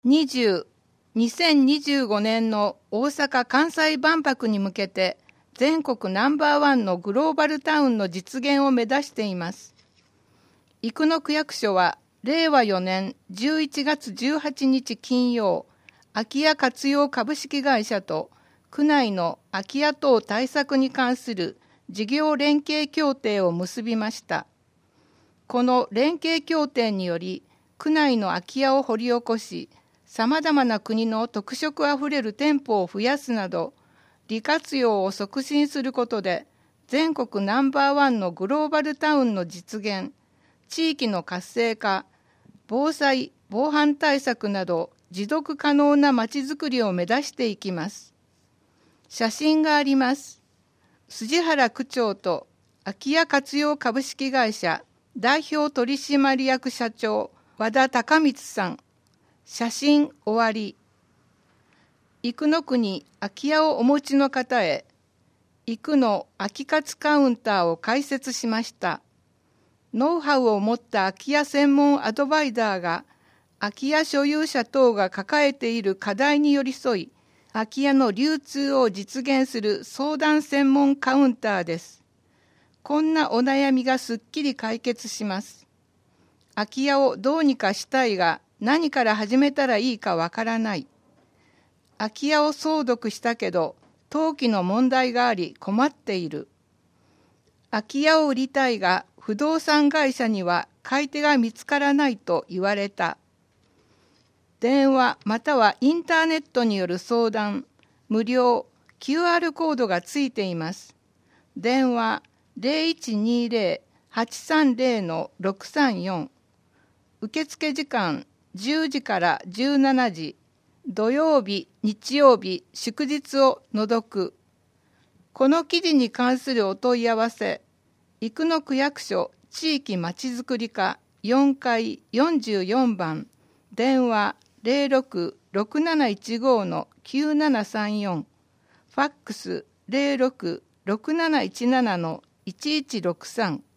2025年の大阪・関西万博に向けて全国ナンバーワンのグローバルタウンの実現を目指しています。生野区役所は令和4年11月18日金曜、空き家活用株式会社と区内の空き家等対策に関する事業連携協定を結びました。この連携協定により、区内の空き家を掘り起こし、さまざまな国の特色あふれる店舗を増やすなど、利活用を促進することで、全国ナンバーワンのグローバルタウンの実現、地域の活性化、防災・防犯対策など、持続可能なまちづくりを目指していきます。写真があります。筋原区長と空き家活用株式会社代表取締役社長和田隆光さん。写真終わり。生野区に空き家をお持ちの方へ、生野空き活カウンターを開設しました。ノウハウを持った空き家専門アドバイザーが、空き家所有者等が抱えている課題に寄り添い、空き家の流通を実現する相談専門カウンターです。こんなお悩みがすっきり解決します。空き家をどうにかしたいが、何から始めたらいいかわからない。空き家を相続したけど、登記の問題があり困っている。空き家を売りたいが、不動産会社には買い手が見つからないと言われた。電話またはインターネットによる相談、無料、QR コードがついています。電話0120-830-634。受付時間10時から17時、土曜日、日曜日、祝日を除く。この記事に関するお問い合わせ、生野区役所地域まちづくり課4階44番、電話06-6715-9734、ファックス06-6717-1163。